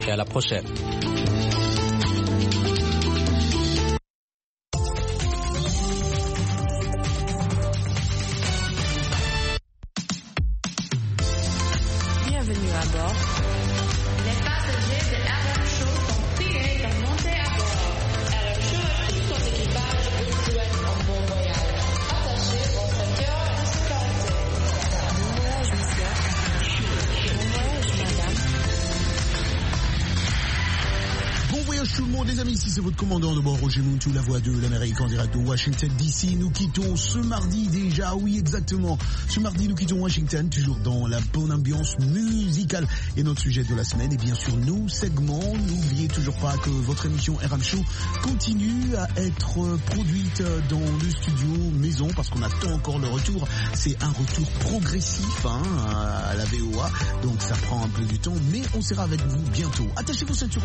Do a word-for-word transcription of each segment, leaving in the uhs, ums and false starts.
Et à la prochaine. Bienvenue à bord. Les passagers de R M Show sont priés de monter à bord. R M Show et tout son équipage vous souhaitent un bon voyage. Attachez vos ceintures de sécurité. Bon voyage, monsieur. Bon voyage, madame. Bon voyage tout le monde les amis, ici c'est votre commandant de bord Roger Muntu, la voix de l'Amérique en direct de Washington D C. Nous quittons ce mardi déjà, oui exactement, ce mardi nous quittons Washington, toujours dans la bonne ambiance musicale. Et notre sujet de la semaine est bien sûr nos segments. N'oubliez toujours pas que votre émission R M Show continue à être produite dans le studio maison parce qu'on attend encore le retour. C'est un retour progressif hein, à la V O A, donc ça prend un peu du temps, mais on sera avec vous bientôt. Attachez vos ceintures.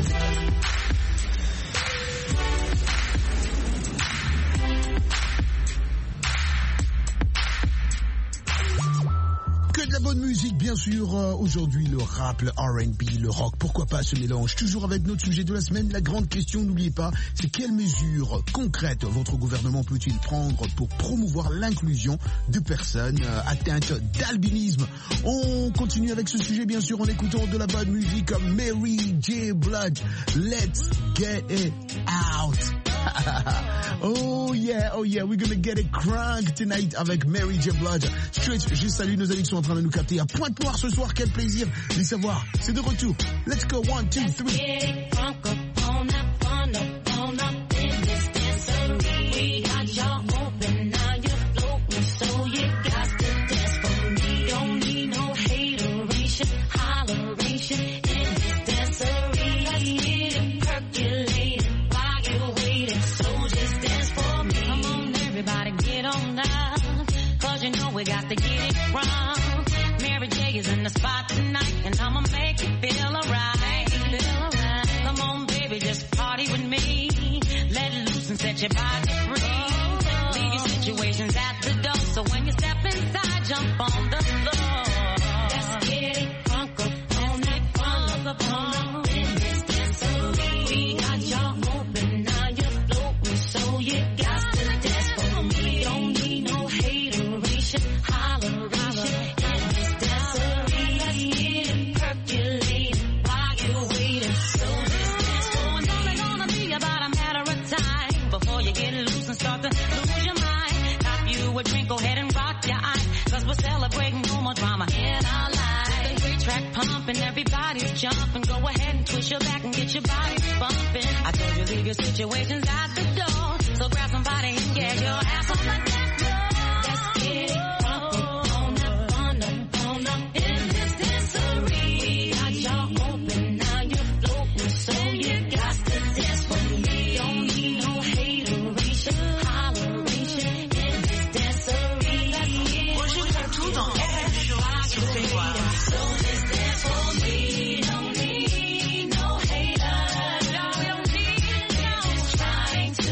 Que de la bonne musique, bien sûr. Euh, aujourd'hui, le rap, le R and B, le rock. Pourquoi pas ce mélange? Toujours avec notre sujet de la semaine. La grande question, n'oubliez pas, c'est quelles mesures concrètes votre gouvernement peut-il prendre pour promouvoir l'inclusion de personnes euh, atteintes d'albinisme? On continue avec ce sujet, bien sûr, en écoutant de la bonne musique comme Mary J. Blige. Let's get it out. Oh yeah, oh yeah, we're gonna get it crunk tonight avec Mary J. Blige. Straight, je salue nos amis qui sont en train de nous capter à Pointe-Noire ce soir. Quel plaisir de les savoir. C'est de retour. Let's go, one, two, three. We got to get it wrong. Mary J is in the spot tonight, and I'ma make you feel alright. Feel alright. Come on, baby, just party with me. Let it loose and set your body free. Leave your situations at the door, so when you step inside, jump on the floor. Let's get it crunk up on it, crunk up on in this dancery. We got y'all open, now you're floating, so you got to dance for me. Don't need no hateration, holleration in this dancery. Let's get it percolating while you're waiting. So this dance for me. It's only gonna be about a matter of time before you get loose and start to lose your mind. Cop you a drink, go ahead and rock your eye, cause we're celebrating no more drama in our lives. The great track pumping, everybody's jumping. Go ahead and twist your back and get your body bumping. I told you leave your situations at the door, so grab somebody and get your ass on the dance floor. Let's get it crunk up on up, on up, on up in this dancery. Got y'all open, now you're floating, so you got to dance for me. Don't need no hateration, holleration in this dancery. Let's get it crunk up on up, so just dance for me. Don't need no haters, don't need no trying to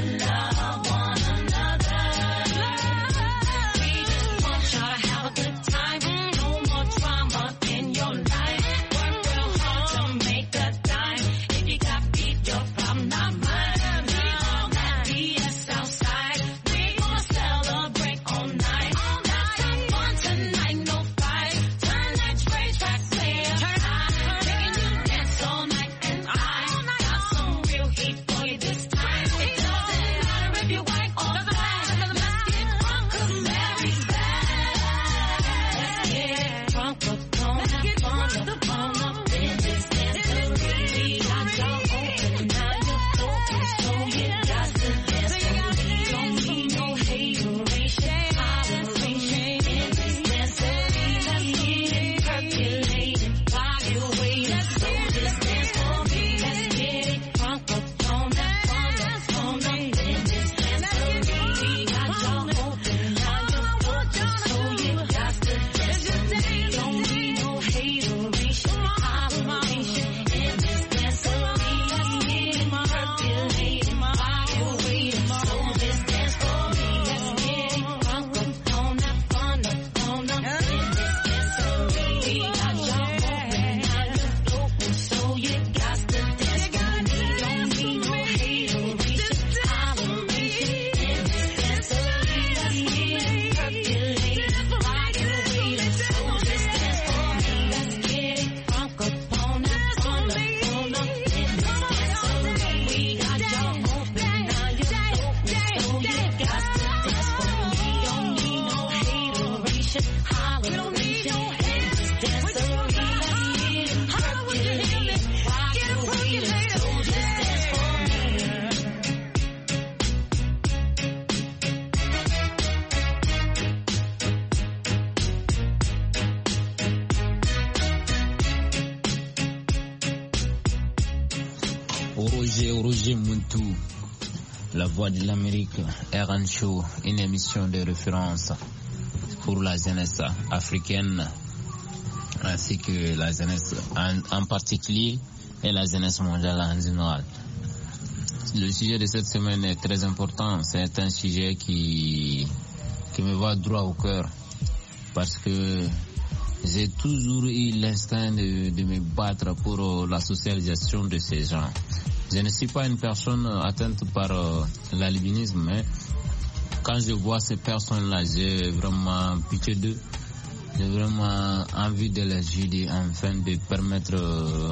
Roger, Roger Muntu, la voix de l'Amérique, R N Show, une émission de référence pour la jeunesse africaine ainsi que la jeunesse en, en particulier et la jeunesse mondiale en général. Le sujet de cette semaine est très important. C'est un sujet qui, qui me va droit au cœur parce que j'ai toujours eu l'instinct de, de me battre pour la socialisation de ces gens. Je ne suis pas une personne atteinte par euh, l'albinisme, mais quand je vois ces personnes-là, j'ai vraiment pitié d'eux. J'ai vraiment envie de les aider afin de permettre euh,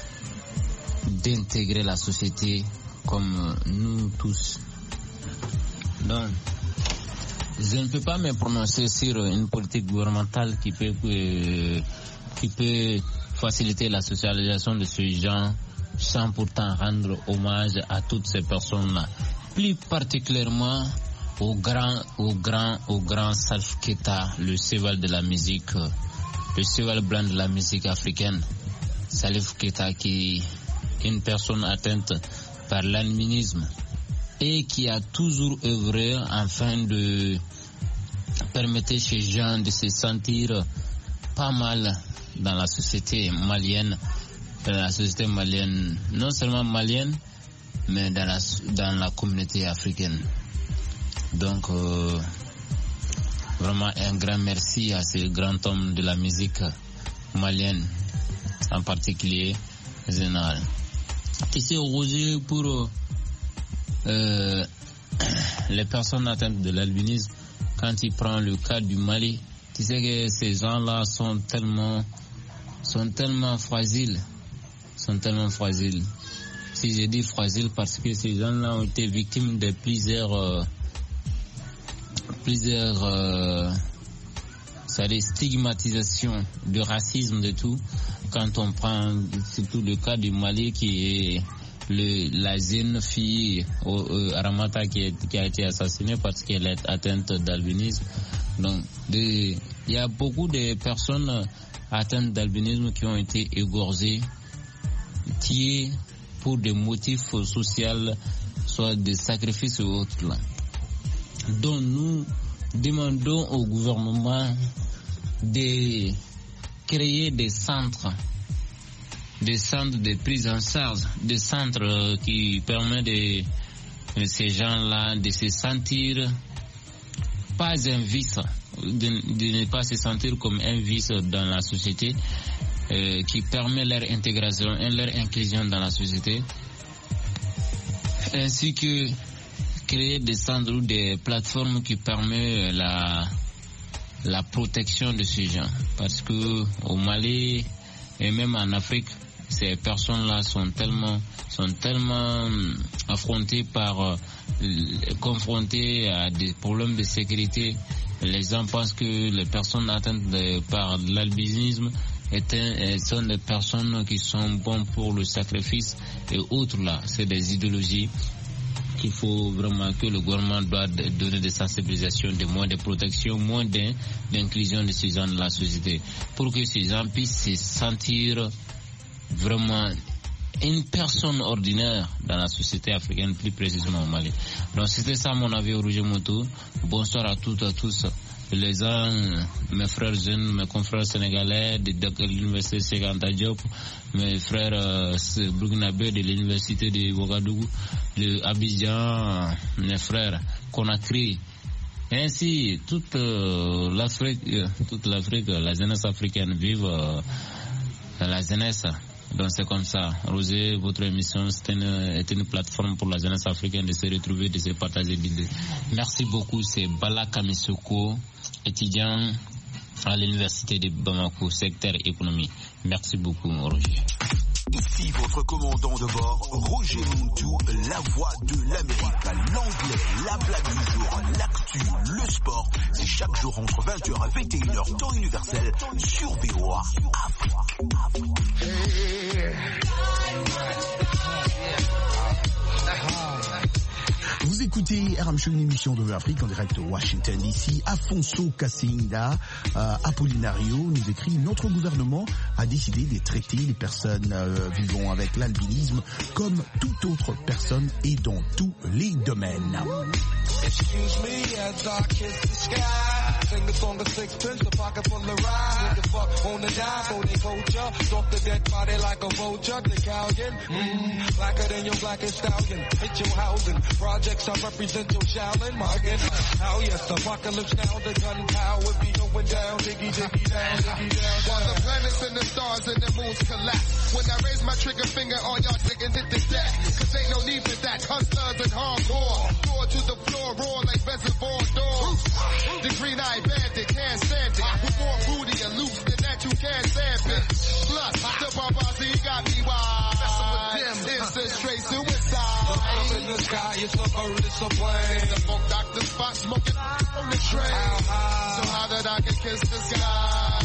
d'intégrer la société comme nous tous. Donc, je ne peux pas me prononcer sur une politique gouvernementale qui peut, euh, qui peut faciliter la socialisation de ces gens sans pourtant rendre hommage à toutes ces personnes-là. Plus particulièrement au grand, au grand, au grand Salif Keita, le cheval de la musique, le cheval blanc de la musique africaine. Salif Keita qui est une personne atteinte par l'albinisme et qui a toujours œuvré afin de permettre ces gens de se sentir pas mal dans la société malienne, dans la société malienne, non seulement malienne, mais dans la, dans la communauté africaine. Donc, euh, vraiment un grand merci à ce grand homme de la musique malienne, en particulier général. Tu sais, Roger, pour euh, les personnes atteintes de l'albinisme, quand tu prends le cas du Mali, tu sais que ces gens-là sont tellement, sont tellement fragiles, sont tellement fragiles. Si je dis fragile, parce que ces gens-là ont été victimes de plusieurs, euh, plusieurs, euh, ça des stigmatisations, de racisme, de tout. Quand on prend surtout le cas du Mali qui est le, la jeune fille au, au Aramata qui, est, qui a été assassinée parce qu'elle est atteinte d'albinisme. Donc, il y a beaucoup de personnes atteintes d'albinisme qui ont été égorgées, tuées pour des motifs sociaux, soit des sacrifices ou autres. Là. Donc, nous demandons au gouvernement de créer des centres, des centres de prise en charge, des centres qui permettent de, de ces gens-là de se sentir pas un vice, de, de ne pas se sentir comme un vice dans la société, euh, qui permet leur intégration et leur inclusion dans la société, ainsi que créer des centres ou des plateformes qui permettent la la protection de ces gens, parce que au Mali et même en Afrique, ces personnes-là sont tellement sont tellement affrontées par euh, confrontées à des problèmes de sécurité. Les gens pensent que les personnes atteintes de, par l'albinisme étaient, sont des personnes qui sont bonnes pour le sacrifice et autres là. C'est des idéologies qu'il faut vraiment que le gouvernement doit donner des sensibilisations, des moyens de protection, moins d'inclusion de ces gens dans la société, pour que ces gens puissent se sentir vraiment une personne ordinaire dans la société africaine, plus précisément au Mali. Donc c'était ça mon avis au Roger Muntu. Bonsoir à toutes et à tous. Les gens, mes frères jeunes, mes confrères sénégalais de, de l'université Cheikh Anta Diop, mes frères euh, burkinabés de l'université de Ouagadougou, de Abidjan, mes frères Conakry, ainsi toute euh, l'Afrique, euh, toute l'Afrique, la jeunesse africaine vive euh, la jeunesse. Donc c'est comme ça. Roger, votre émission c'est une, est une plateforme pour la jeunesse africaine de se retrouver, de se partager d'idées. Merci beaucoup. C'est Bala Kamisoko, étudiant à l'université de Bamako, secteur économie. Merci beaucoup, Roger. Ici votre commandant de bord, Roger Muntu, la voix de l'Amérique, l'anglais, la blague du jour, l'actu, le sport. C'est chaque jour entre vingt heures et vingt et une heures temps universel sur V O A Afrique. Vous écoutez écoutez R M Show, une émission de l'Afrique en direct de Washington D C. Afonso Kasinda euh, Apollinario nous écrit: notre gouvernement a décidé de traiter les personnes euh, vivant avec l'albinisme comme toute autre personne et dans tous les domaines. Excuse me as I kiss the sky. Sing the song of sixpence, a pocket full of rhyme. Niggas fuck on the dime for they culture. Stalk the dead body like a vulture. The Calgon, mmm, blacker than your blackest stallion. Hit your housing. Projects I represent your Shaolin. Muggin'. Oh yes, apocalypse now. The gunpowder be going down. Diggy, diggy down, diggy down. While the planets and the stars and the moons collapse. When I raise my trigger finger, all y'all digging hit the deck. Cause ain't no need for that. Hustlers and hardcore. Door to the floor, roar like reservoir doors. The green-eyed bandit can't stand it. With more booty and loose than that you can't stand it. Plus, the Barbasi got me wild. Messing with them, it's a straight suicide. Up in the sky, it's a bird, it's a plane. The funk doctor spot smoking on the train. How high? So how that I can kiss the sky?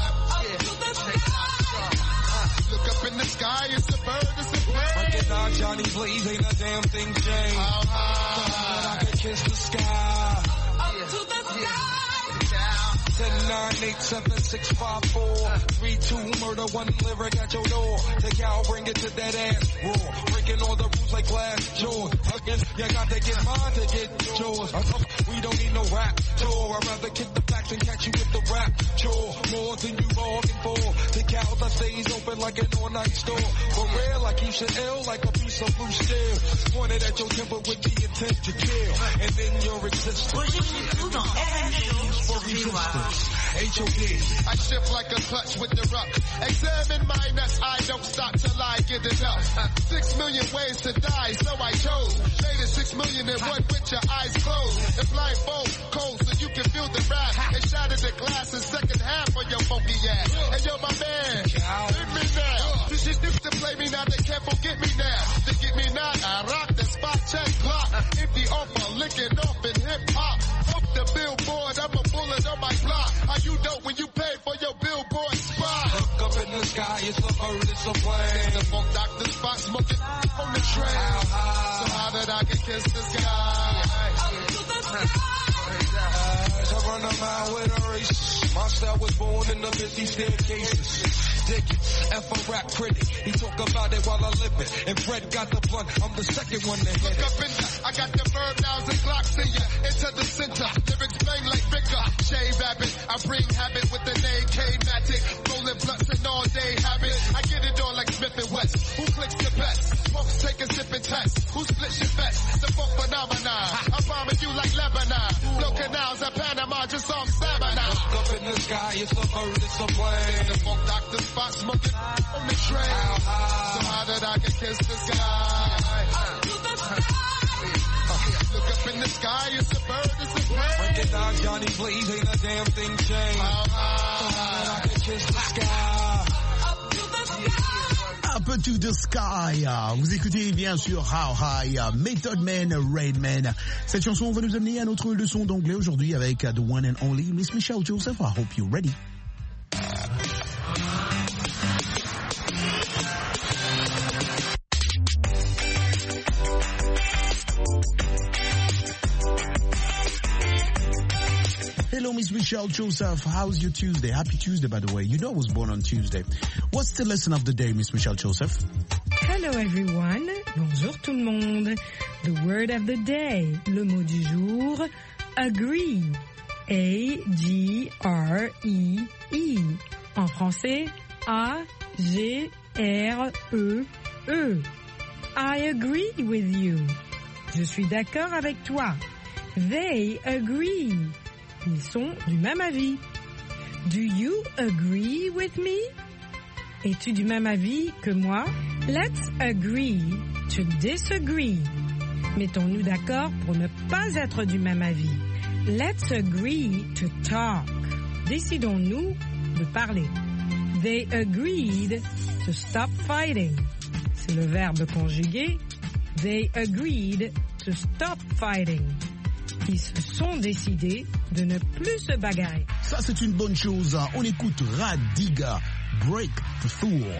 Look up in the sky, it's a bird, it's a plane. Breaking down Johnny Blaze, ain't a damn thing changed. How So high? how that I can kiss the sky? Up to the sky. ten nine eight seven six five four three two murder one lyric at your door. The cow bring it to that ass roar. Breaking all the rules like glass jaws. Again, you got to get mine to get yours. Uh-huh. We don't need no rap tour. I'd rather kick the facts and catch you with the rap chore. More than you bargained for. The cows I stays open like an all-night store. For real, I keep shit ill like a piece of blue steel. Pointed at your temple with the intent to kill. And then your existence. For resistance. H O D. I shift like a clutch with the rough. Examine my nuts, I don't stop till I get enough. Six million ways to die, so I chose. Made it six million and one with your eyes closed. And blindfold, cold, so you can feel the wrath. And shattered the glass in second half of your funky ass. And yo, my man, hit me now. This shit used to play me, now they can't forget me now. They get me now, I rock the spot check clock. Empty offer, licking off in hip hop. Up the billboard, I'm a bullet on my block. How you know when you pay for your billboard spot? Look up in the sky, it's a bird, it's a plane. The funk doctor spot smoking on the train. How high? So how that I can kiss the sky? I run a mile with a race. My style was born in the busy staircases. Dig it, F a rap critic. He talk about it while I live it. And Fred got the blunt, I'm the second one to hit Look it. up in the, I got the bird nows and Glocks in ya. Into the center, lyrics bang like Vicar. Shave Abbott, I bring habit with the name K-Matic. Rolling blunts and all day habit. I get it on like Smith and West. Who clicks the best? Folks take a sip and test. Who splits your best? The funk phenomenon. I'm bombing you like Lebanon. Blow canals at Panama, just off Savannah. Look up in the sky, it's a bird, it's a plane. The funk doctor spot smoking on the train. How high? So how that I can kiss the sky? Look up in the sky, it's a bird, it's a plane. Breaking down Johnny Blaze, ain't a damn thing changed. How So high? how that I can kiss the sky? Up to the sky. Vous écoutez bien sûr How High, Method Man, Rainman. Cette chanson va nous amener à notre leçon d'anglais aujourd'hui avec the one and only Miss Michelle Joseph. I hope you're ready. Hello, Miss Michelle Joseph. How's your Tuesday? Happy Tuesday, by the way. You know I was born on Tuesday. What's the lesson of the day, Miss Michelle Joseph? Hello everyone. Bonjour tout le monde. The word of the day. Le mot du jour. Agree. A G R E E. En français, A G R E E. I agree with you. Je suis d'accord avec toi. They agree. Ils sont du même avis. Do you agree with me? Es-tu du même avis que moi? Let's agree to disagree. Mettons-nous d'accord pour ne pas être du même avis. Let's agree to talk. Décidons-nous de parler. They agreed to stop fighting. C'est le verbe conjugué. They agreed to stop fighting. Ils se sont décidés de ne plus se bagarrer. Ça, c'est une bonne chose. On écoute Radiga, Break the Fool.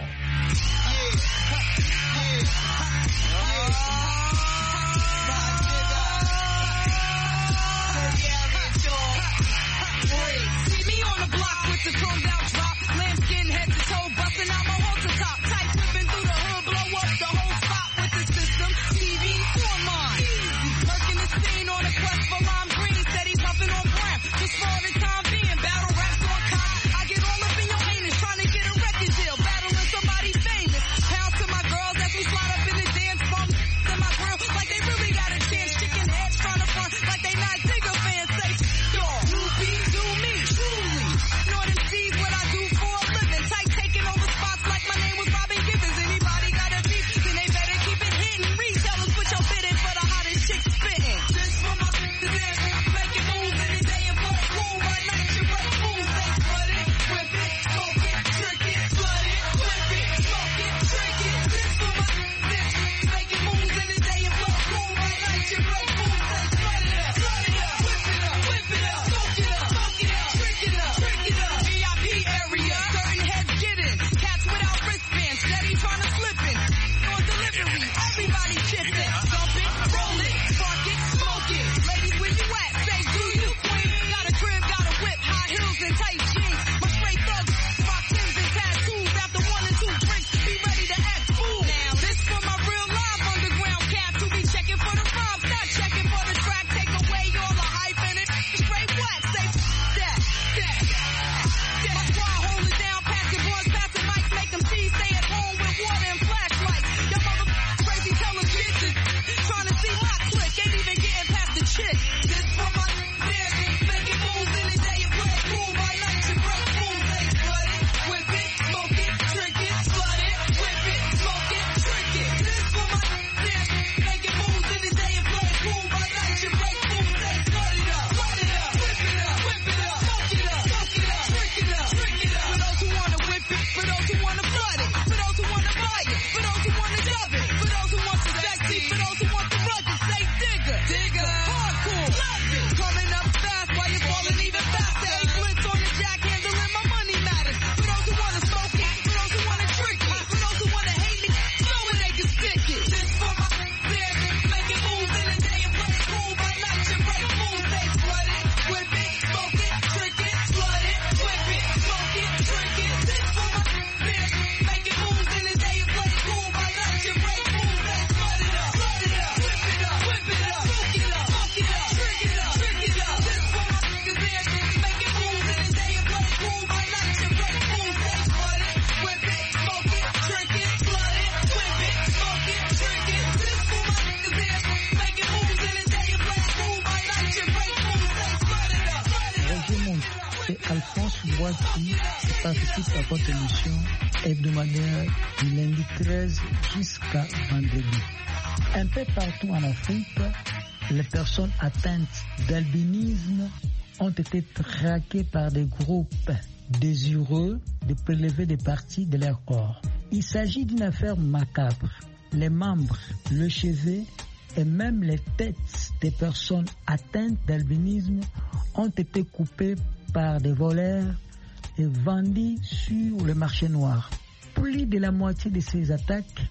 body shifting. Dump it, roll it, spark it, smoke it. Ladies, where you at? Say, do you queen? Got a crib, got a whip, high heels and tight jeans. My straight thugs, my Timbs and tattoos. After one and two drinks, be ready to act fool. Now, this for my real live underground cats who be checking for the rhymes, not checking for the track. Take away all the hype in it. Straight wax, say that, that, that. My squad hold it down, passing boys, passing mics, make them see, stay at home with water and flashlights. Your mother crazy, tell them bitches. Trying to see my click, ain't even getting past the chick. This for my niggas, making moves in the day and play cool. By night you break fools, they flood it, whip it, smoke it, drink it, flood it, whip it, smoke it, drink it. This for my niggas, making moves in the day and play cool. By night you break fools, they flood it up, flood it up, whip it up, whip it up, smoke it up, smoke it up, drink it up, drink it up. For those who wanna whip it, for those who wanna flood it, for those who wanna buy it, for those who wanna dub it, for those who want the sexy, for those who want the rugged, say digger, digger, hardcore, love it. Coming up fast while you're falling even faster. Ain't blitz on the jack, handling my money matters. For those who wanna smoke it, for those who wanna trick it, for those who wanna hate it, know where they can stick it. This for my niggas, making moves in the day and play cool. By night you break fools, they flood it, whip it, smoke it, drink it, flood it, whip it, smoke it, drink it. This for my niggas, making moves in the day and play cool. By night you break fools, they flood it up, flood it up, whip it up, whip it up, smoke it up, smoke it up, drink it up, drink it up. This for my niggas, making moves in the day and play cool. By night you break fools, they flood it, whip it, smoke it, drink it, flood it, whip it, smoke it, drink it. This for my niggas, making moves in the day and play cool. By night you break fools, they flood it up, flood it up. Roger Monte, c'est Alphonse Boissy qui participe à votre émission hebdomadaire du lundi treize jusqu'à vendredi. Un peu partout en Afrique, les personnes atteintes d'albinisme ont été traquées par des groupes désireux de prélever des parties de leur corps. Il s'agit d'une affaire macabre. Les membres, le chevet et même les têtes des personnes atteintes d'albinisme ont été coupées par des voleurs et vendues sur le marché noir. Plus de la moitié de ces attaques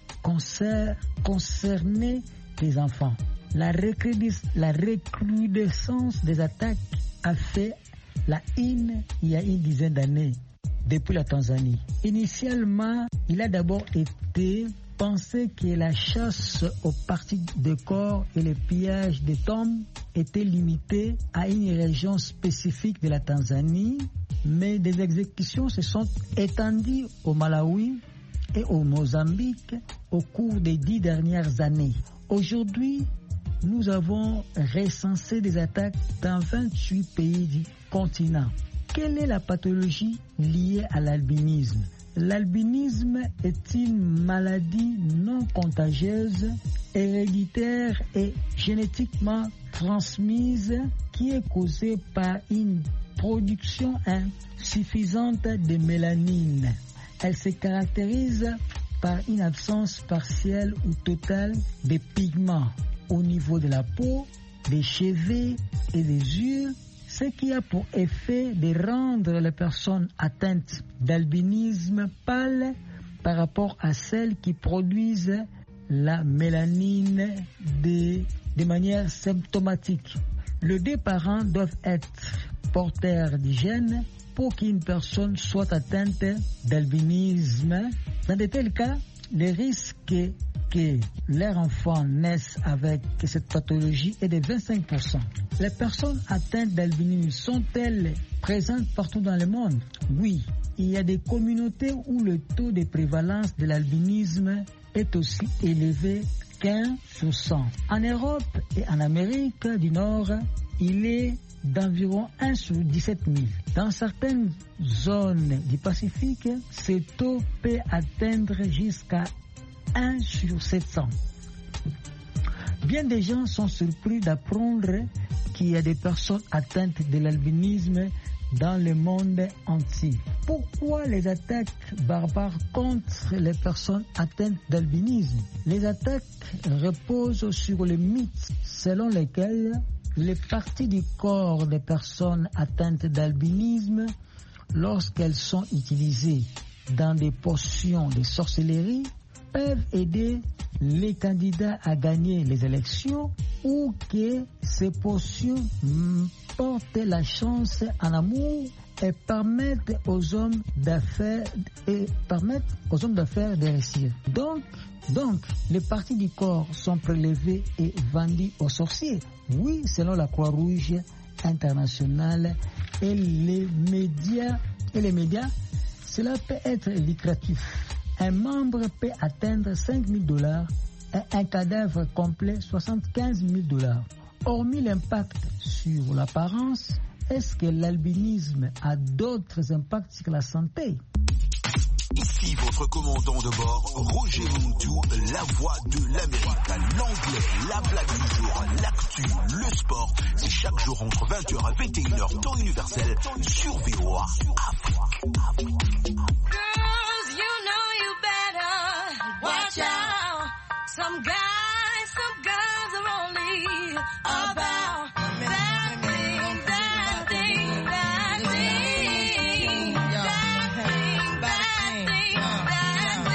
concernaient des enfants. La, la recrudescence des attaques a fait la une il y a une dizaine d'années depuis la Tanzanie. Initialement, il a d'abord été pensé que la chasse aux parties de corps et le pillage des tombes étaient limités à une région spécifique de la Tanzanie, mais des exécutions se sont étendues au Malawi et au Mozambique au cours des dix dernières années. Aujourd'hui, nous avons recensé des attaques dans vingt-huit pays du continent. Quelle est la pathologie liée à l'albinisme? L'albinisme est une maladie non contagieuse, héréditaire et génétiquement transmise qui est causée par une production insuffisante de mélanine. Elle se caractérise par une absence partielle ou totale de pigments au niveau de la peau, des cheveux et des yeux, ce qui a pour effet de rendre les personnes atteintes d'albinisme pâles par rapport à celles qui produisent la mélanine de, de manière symptomatique. Les deux parents doivent être porteurs du gène pour qu'une personne soit atteinte d'albinisme. Dans de tels cas, le risque que leurs enfants naissent avec cette pathologie est de vingt-cinq pour cent. Les personnes atteintes d'albinisme sont-elles présentes partout dans le monde? Oui, il y a des communautés où le taux de prévalence de l'albinisme est aussi élevé qu'un sur cent. En Europe et en Amérique du Nord, il est d'environ un sur dix-sept mille. Dans certaines zones du Pacifique, ce taux peut atteindre jusqu'à un sur sept cents. Bien des gens sont surpris d'apprendre qu'il y a des personnes atteintes de l'albinisme dans le monde entier. Pourquoi les attaques barbares contre les personnes atteintes d'albinisme? Les attaques reposent sur le mythe selon lequel les parties du corps des personnes atteintes d'albinisme, lorsqu'elles sont utilisées dans des potions de sorcellerie, peuvent aider les candidats à gagner les élections ou que ces potions mm, portent la chance en amour et permettent aux hommes d'affaires et permettent aux hommes d'affaires de réussir. Donc, donc, les parties du corps sont prélevées et vendues aux sorciers. Oui, selon la Croix-Rouge internationale et les médias et les médias, cela peut être lucratif. Un membre peut atteindre cinq mille dollars et un cadavre complet soixante-quinze mille dollars. Hormis l'impact sur l'apparence, est-ce que l'albinisme a d'autres impacts sur la santé? Ici votre commandant de bord, Roger Montou, la voix de l'Amérique. L'anglais, la blague du jour, l'actu, le sport. C'est chaque jour entre vingt heures et vingt et une heures, temps universel, sur V O A Afrique. Girls, you know you better watch out. Some guys, some girls are only about that thing, that thing, that thing, that thing, that thing, that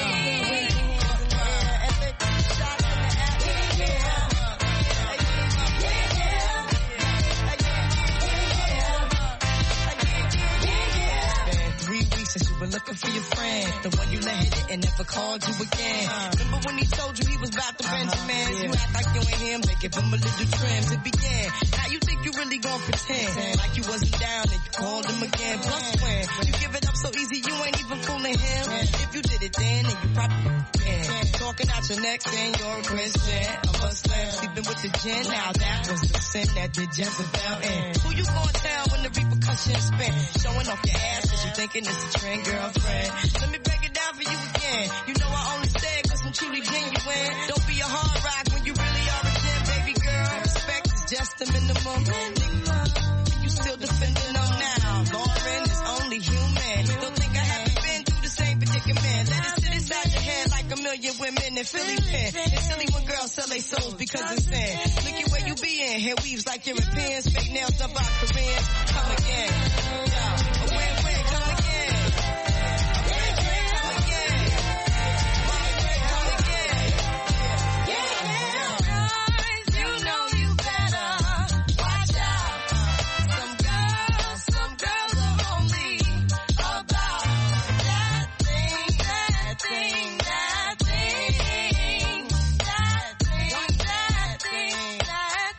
Been three weeks since you were looking for your friend, the one you let hit it and never called you again. Remember when he told you he was about to Benjamin? You act like you ain't him, they give him a little trim to begin. Now you think you really gon' pretend like you wasn't down and you called him again. Plus when you give it up so easy, you ain't even fooling him. If you did it then, then you probably can. Talking out your neck saying you're a Christian, a Muslim, sleeping with the gin. Now that was the sin that did Jezebel in. Who you gonna tell when the repercussions spin? Showing off your ass cause you thinking it's a trend, girlfriend. Let me break it down for you again. You know I only say it cause I'm truly genuine. Don't be a hard rock when you really are a gem, baby girl. Respect is just the minimum. You still defending them now. Lauren is only human. Don't think I haven't been through the same predicament. Let it sit inside your head like a million women in Philly pen. It's silly when girls sell their souls because it's sin. Look at where you be in. Hair weaves like Europeans. Fake nails done by Koreans. Come again. Yeah. A win-win. Come again. A win-win. Come again. Win-win. Come again. Yeah. Guys, you know you better watch out. Some girls, some girls are only about that thing, that thing, that thing, that thing, that thing, that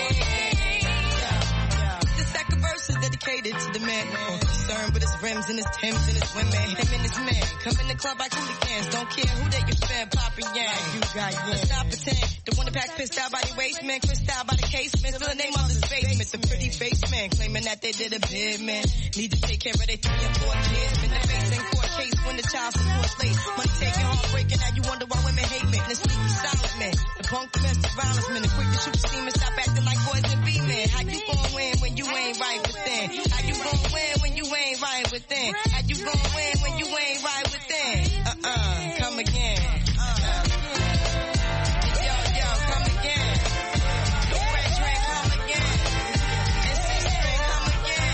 thing. The second verse is dedicated to the man concerned with his rims and his Timbs and his women. Him and his men come in the club like hooligans. Don't care who they offend, popping yang. You got yeah. Let's not pretend. The one that pack pissed out by the waist man, crissed out by the casement. Still the name of his basement. The pretty face man claiming that they did a bid man. Need to take care of their three and four kids. Been the face in court case when the child support late. Money taking, heartbreaking. Now you wonder why women hate men. The sneaky silent man. The punk domestic violence man. The quick to shoot steaming. Stop acting like boys and be men. How you gon' win when you ain't right within? How you gon' win when you ain't right within? How you gon' win when you ain't right within? Uh-uh, come again. Uh, yo, yo, come again. The French train, come again. And six train, come again.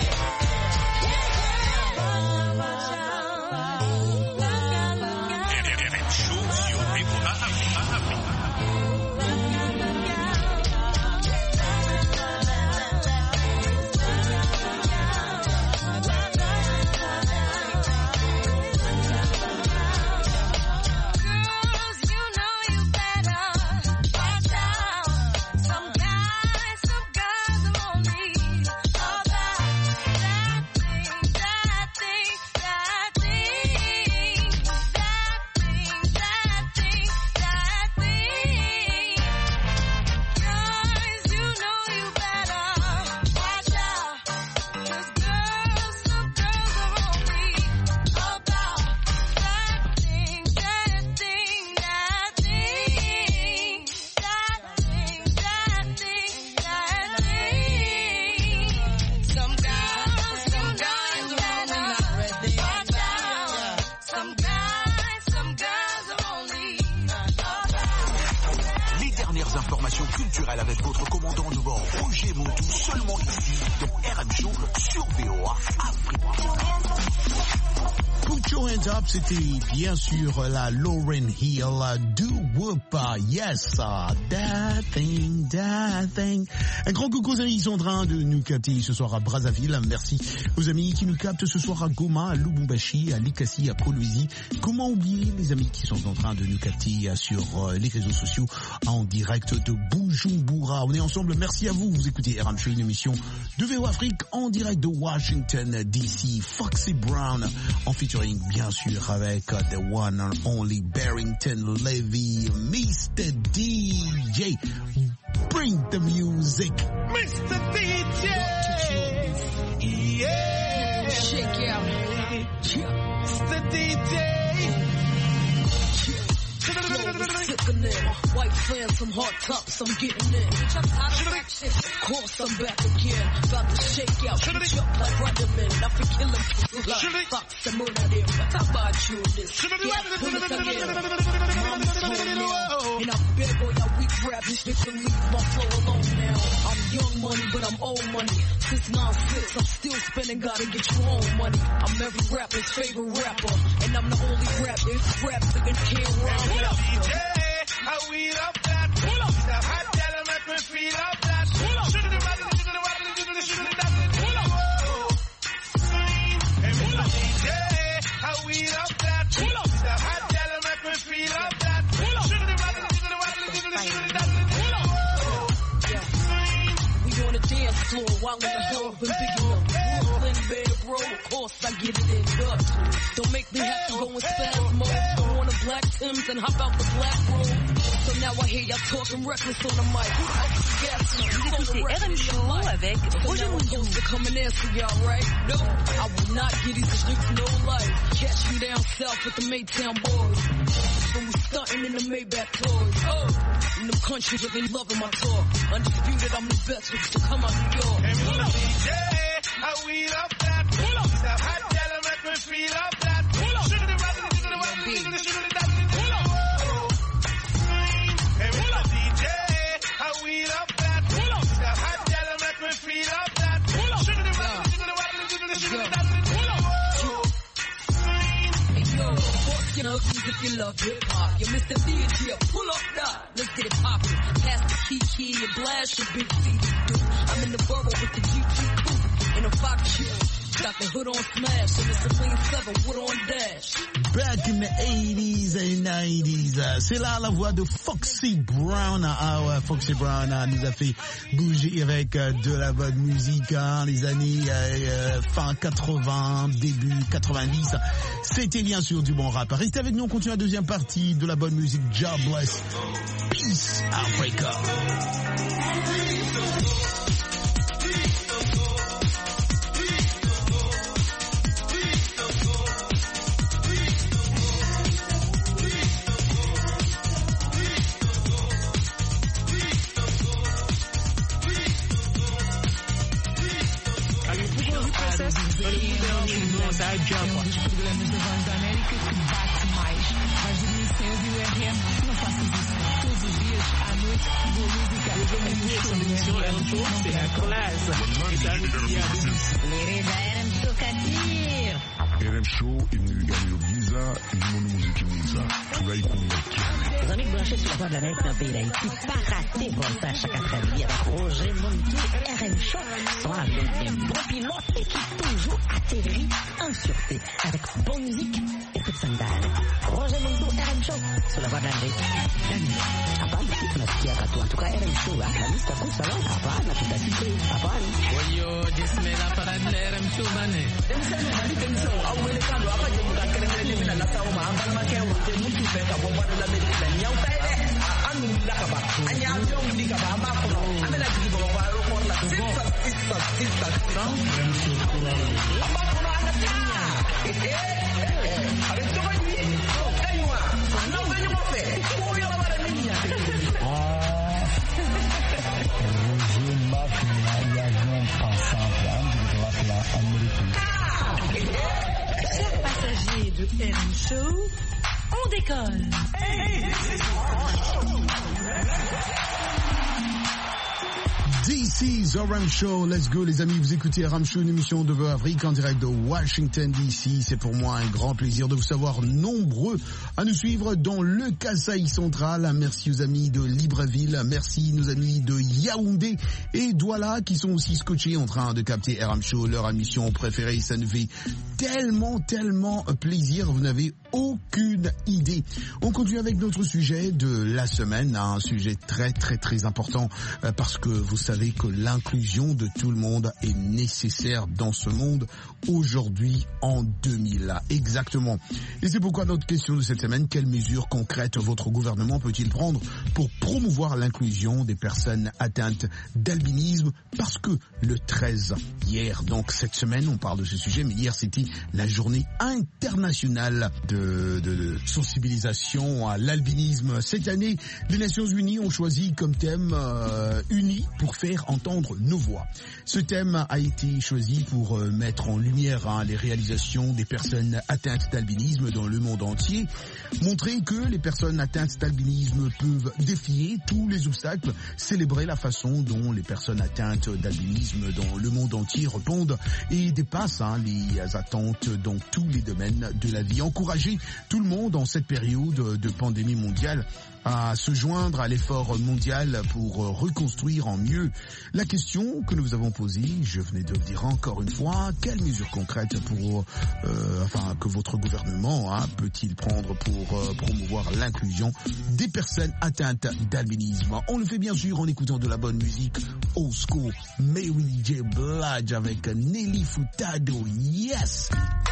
Information culturelle avec votre commandant de bord Roger Montou, seulement ici dans R M Show sur V O A Afrique. Put Your Hands Up, c'était bien sûr la Lauryn Hill, Do Whoop, yes, that thing, that thing. Un grand coucou aux amis qui sont en train de nous capter ce soir à Brazzaville. Merci aux amis qui nous captent ce soir à Goma, à Lubumbashi, à Likasi, à Kolwezi. Comment oublier les amis qui sont en train de nous capter sur les réseaux sociaux en direct de Bujumbura. On est ensemble, merci à vous. Vous écoutez R M Show, une émission de V O Afrique en direct de Washington D C. Foxy Brown en featuring bien sûr avec uh, the one and only Barrington Levy, mister D J. Bring the music, mister D J. Yeah, shake out, mister D J. White fans, some hard tops, I'm getting in. Of course, I'm back again. About to shake out, switch up like Rudderman. I've been killing people like Fox and Mona there. But how about you this? Yeah, pull it again. Mama told me, and I beg all y'all weak rappers that can leave my flow alone now. I'm young money, but I'm old money. Since nine six, I'm still spending, gotta get your own money. I'm every rapper's favorite rapper, and I'm the only rapper rap that can't rhyme. I wheel up that, pull up that, hot tell make me feel up that, pull up, shoot it, shoot it, shoot it, shoot it, pull up, hey, pull up, D J, I wheel up that, pull up that, hot tell make me feel up that, pull up, shoot it, shoot it, shoot it, shoot it, pull up, we on the dance floor while in the hell been big enough. Brooklyn, bed, bro, of course I get it in Dutch. Don't make me have to go in spasm mode. Don't want a black Timbs and hop out the black road. So now I hear y'all talking reckless on the mic. Vous écoutez R M Show avec Roger Mountou. To come and answer y'all, right? No, I will not get these streets no life. Catch me down south with the Maytown boys. So we stunting in the Maybach toys. Oh, in them countries that they loving my talk. Undisputed, I'm the best with to come out New York. Hey, pull up, D J, I wheel up that, pull up that, hot tell make me feel up that, pull up, shoot it, shoot it, shoot it, shoot it, shoot it, pull up. Hey, pull up, D J, I wheel up that, pull up that, hot tell make me feel up that, pull up, shoot it, shoot it, shoot it, shoot it, pull up. Hey yo, fuck your hookies if you love hip hop. Yo, Mister D J, pull up that, let's get it poppin'. Pass the key key and blast your big C D, dude. I'm in the borough with the G T coupe in a Fox chill. Got the hood on smash and it's a clean seven, wood on dash. Back in the eighties and nineties, c'est là la voix de Foxy Brown. Ah ouais, Foxy Brown ah, nous a fait bouger avec de la bonne musique, hein, les années euh, fin quatre-vingts, début quatre-vingt-dix. C'était bien sûr du bon rap. Restez avec nous, on continue la deuxième partie de la bonne musique. God bless. Peace, Africa. Inside Job. Um dos programas da Voz da América que bate mais. Vais dormir cedo e o R M não faças isso. Todos os dias, à noite, boa música. R M Show, c'est la classe. R M Show inimigani giza imono muziki mwiza turaikumbukia. Les amis branchés sur la Voix de l'Amérique d'un pays d'Haïti, pas rater votre chaque après-midi avec Roger Mountou. R M Show sont avec des bons pilotes et qui toujours atterrit en sûreté avec bonne musique et toute sandale. Roger Mountou, R M Show sur la Voix de l'Amérique. Hapana kitu tunasikia katu. En tout cas, R M Show, la lista kusa leo. Hapana tutasikia. Hapana. Oyo, jismela para R M Show bane. Demsana na demsana au wele kando hapa je mtakere mele mina la sauma ambal make wote mtu peka bomba de la Amérique nyau tay de anu ndakaba anya yo ndikaba amako amela jibo ba ro ko la sita sita sita amako na anya eh eh ale to bani kaiwa no venyo mo fe ko yo la bara niña ah Roger Mafia y a grand ensemble de la Amérique. Chers passagers de R M Show, on décolle. D This is Aram Show. Let's go, les amis. Vous écoutez Aram Show, une émission de Afrique en direct de Washington, D C. C'est pour moi un grand plaisir de vous savoir nombreux à nous suivre dans le Kasaï central. Merci aux amis de Libreville. Merci nos amis de Yaoundé et Douala qui sont aussi scotchés en train de capter Aram Show, leur émission préférée. Ça nous fait tellement, tellement plaisir. Vous n'avez aucune idée. On continue avec notre sujet de la semaine, un sujet très, très, très important euh, parce que vous savez que l'inclusion de tout le monde est nécessaire dans ce monde aujourd'hui en deux mille. Exactement. Et c'est pourquoi notre question de cette semaine, quelles mesures concrètes votre gouvernement peut-il prendre pour promouvoir l'inclusion des personnes atteintes d'albinisme? Parce que le treize, hier, donc cette semaine, on parle de ce sujet, mais hier c'était la journée internationale de, de, de sensibilisation à l'albinisme. Cette année, les Nations Unies ont choisi comme thème euh, uni pour faire entendre nos voix. Ce thème a été choisi pour euh, mettre en lumière hein, les réalisations des personnes atteintes d'albinisme dans le monde entier, montrer que les personnes atteintes d'albinisme peuvent défier tous les obstacles, célébrer la façon dont les personnes atteintes d'albinisme dans le monde entier répondent et dépassent hein, les attentes dans tous les domaines de la vie, encourager tout le monde en cette période de pandémie mondiale à se joindre à l'effort mondial pour reconstruire en mieux. La question que nous vous avons posée, je venais de le dire encore une fois, quelles mesures concrètes pour, euh, enfin, que votre gouvernement hein, peut-il prendre pour euh, promouvoir l'inclusion des personnes atteintes d'albinisme? On le fait bien sûr en écoutant de la bonne musique old school, Mary J. Blige avec Nelly Furtado. Yes!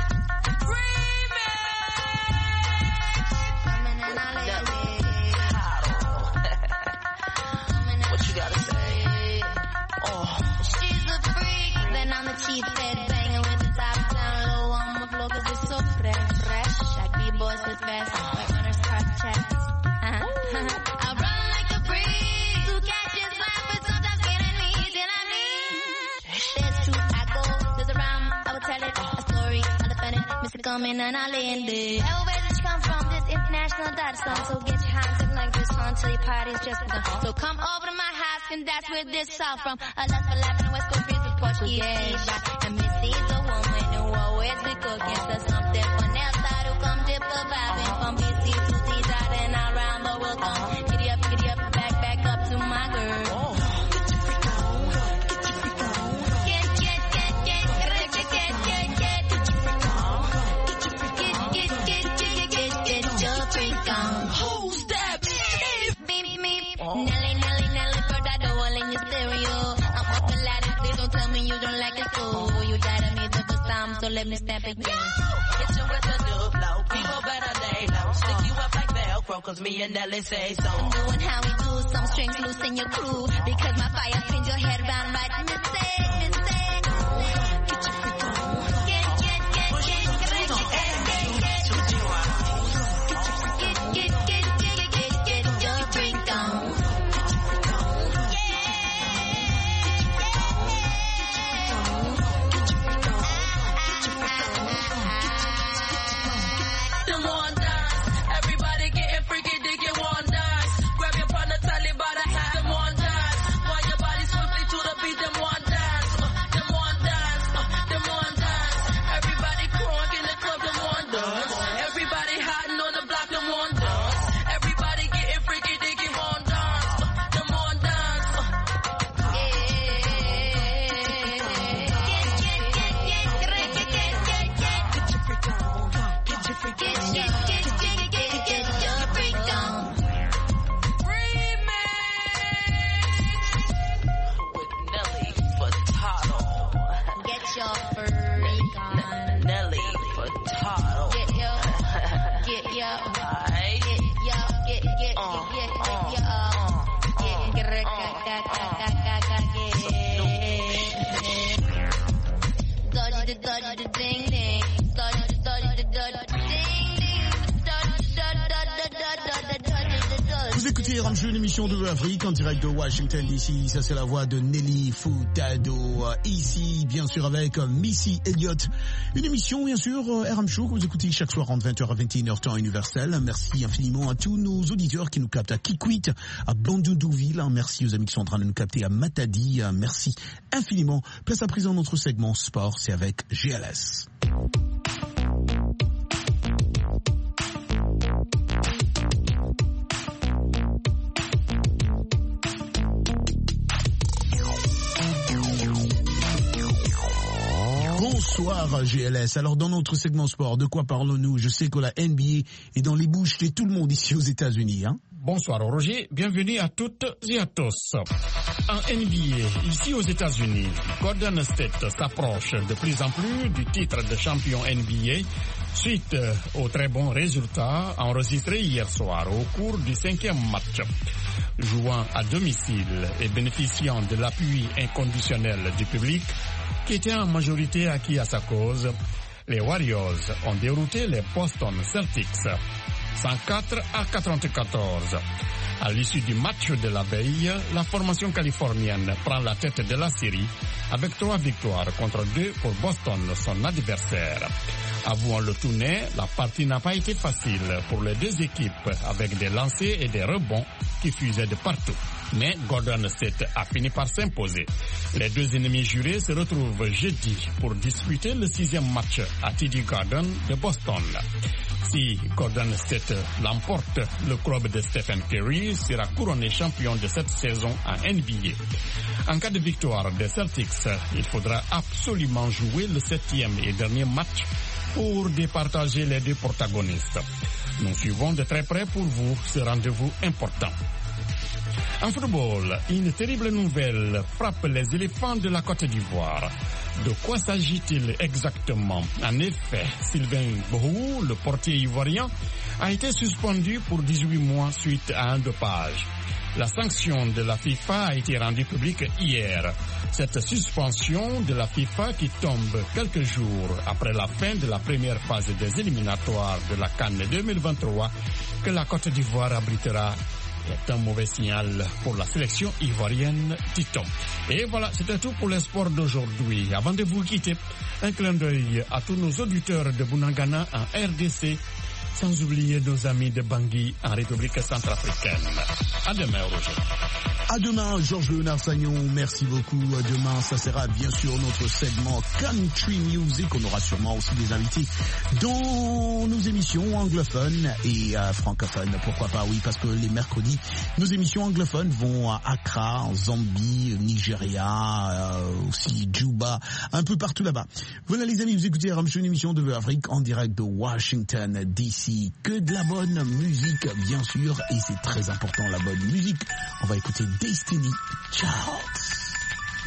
Cheap head banging with the top down low on the floor cause it's so fresh, fresh. Like B-boys with fast, white runners cut checks. Uh-huh. I run like a breeze to catch this life, but sometimes getting easy and I need. There's truth I go, there's a rhyme, I will tell it, a story, I'll defend it, miss it coming and I'll end it. Where did you come from, this international dot song, so get your hands up like this until your party's just begun. So come over to my house and that's where this all from. A lust for life in the West Coast breeze. Portuguese, and Missy's a woman who always be cooking. So something for Nelsa to come dip the vibing from B C to D dot and around the world. Come giddy up, giddy up, back, back up to my girl. Oh. Get your freak on, get your freak on. Get, get, get, get, get, get, get, get, get. Get your freak on, get your freak on. Get, get, get, get, get, get your freak on. Who's that? Me, me, Nelly, Nelly, Nelly, for that all in your stereo. Tell me you don't like it, so you died on me the first time, so let me stamp again. Get your residue flow, people better lay low. Stick you up like Velcro, cause me and Nelly say so. I'm doing how we do, some strings loose in your crew, because my fire spins your head round right. Mistake, mistake, mistake. Get your freak on. Get, get, get, get, get, get, get, get, get, get, get, get, get, get your freak on. écoutez Ramjou, une émission de Afrique en direct de Washington D C. Ça c'est la voix de Nelly Furtado. Ici, bien sûr, avec Missy Elliott. Une émission, bien sûr, Ramjou, que vous écoutez chaque soir entre vingt heures à vingt et une heures temps universel. Merci infiniment à tous nos auditeurs qui nous captent à Kikwit, à Bandundouville. Merci aux amis qui sont en train de nous capter à Matadi. Merci infiniment. Place à présent notre segment sport, c'est avec G L S. Bonsoir G L S. Alors dans notre segment sport, de quoi parlons-nous? Je sais que la N B A est dans les bouches de tout le monde ici aux États-Unis. Hein? Bonsoir Roger, bienvenue à toutes et à tous. En N B A, ici aux États-Unis, Golden State s'approche de plus en plus du titre de champion N B A suite aux très bons résultats enregistrés hier soir au cours du cinquième match. Jouant à domicile et bénéficiant de l'appui inconditionnel du public, qui était en majorité acquis à sa cause, les Warriors ont dérouté les Boston Celtics cent quatre à quatre-vingt-quatorze. À l'issue du match de la veille, la formation californienne prend la tête de la série avec trois victoires contre deux pour Boston, son adversaire. Avouant le tout net, la partie n'a pas été facile pour les deux équipes avec des lancers et des rebonds qui fusaient de partout. Mais Golden State a fini par s'imposer. Les deux ennemis jurés se retrouvent jeudi pour disputer le sixième match à T D Garden de Boston. Si Golden State l'emporte, le club de Stephen Curry sera couronné champion de cette saison en N B A. En cas de victoire des Celtics, il faudra absolument jouer le septième et dernier match pour départager les deux protagonistes. Nous suivons de très près pour vous ce rendez-vous important. En football, une terrible nouvelle frappe les éléphants de la Côte d'Ivoire. De quoi s'agit-il exactement? En effet, Sylvain Bohou, le portier ivoirien, a été suspendu pour dix-huit mois suite à un dopage. La sanction de la FIFA a été rendue publique hier. Cette suspension de la FIFA qui tombe quelques jours après la fin de la première phase des éliminatoires de la CAN deux mille vingt-trois que la Côte d'Ivoire abritera est un mauvais signal pour la sélection ivoirienne, dit-on. Et voilà, c'était tout pour les sports d'aujourd'hui. Avant de vous quitter, un clin d'œil à tous nos auditeurs de Bunagana en R D C, sans oublier nos amis de Bangui en République centrafricaine. À demain, Roger. À demain, Georges Léonard Sagnon. Merci beaucoup. À demain, ça sera bien sûr notre segment Country Music. On aura sûrement aussi des invités dans nos émissions anglophones et euh, francophones. Pourquoi pas? Oui, parce que les mercredis, nos émissions anglophones vont à Accra, en Zambie, Nigeria, euh, aussi Juba, un peu partout là-bas. Voilà les amis, vous écoutez Ramjou, une émission de Afrique en direct de Washington D C. Que de la bonne musique, bien sûr, et c'est très important la bonne musique. On va écouter Destiny Child.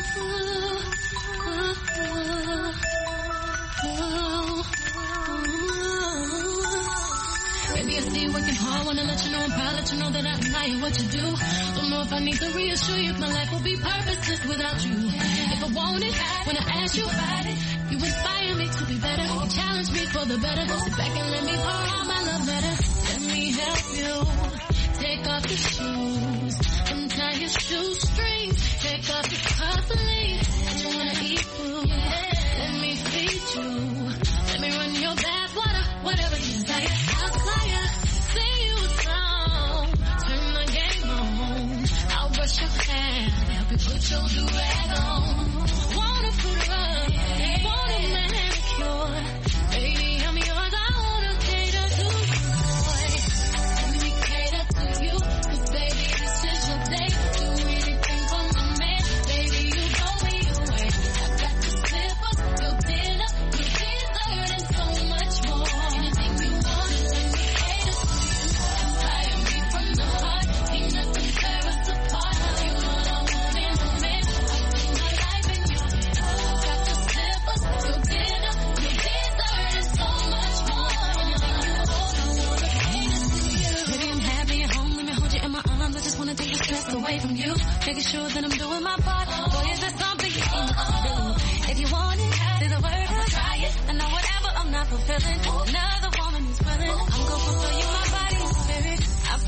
Baby, I see you working hard, wanna let you know I'm proud, let you know that I admire what you do. Don't know if I need to reassure you, my life will be purposeless without you. If I want it, when I ask you about it, you inspire me to be better, you challenge me for the better. Sit back and let me pour out my love letter. Let me help you. Take off your shoes, untie your shoestrings, take off your cufflinks. You wanna eat food, let me feed you. Let me run your bath water, whatever you desire. I'll fly ya, sing you a song, turn the game on. I'll brush your hair, help you put your do-rag on. Wanna put her up, want a manicure. Baby, I'm yours, I wanna cater to you, boy. Let me cater to you, 'cause baby, this is your day. Do anything for my man, baby, you blow me away. I've got to slip up your dinner, your dessert, and so much more. Anything you want, let me cater to you. Inspire me from the heart, ain't nothing tear us apart. You know what I want in a man, I see my life in you. I've got to slip up your dinner, your dessert, and so much more. Anything you want, I wanna cater to you. Baby, I'm happy at home, let me hold you in my arms. I just wanna take the stress away from you, making sure that I'm doing my part. Boy, is there something you need to do? If you want it, say the word, I'll try it. I know whatever I'm not fulfilling, another woman is willing. I'm gonna fulfill you, my body and spirit. I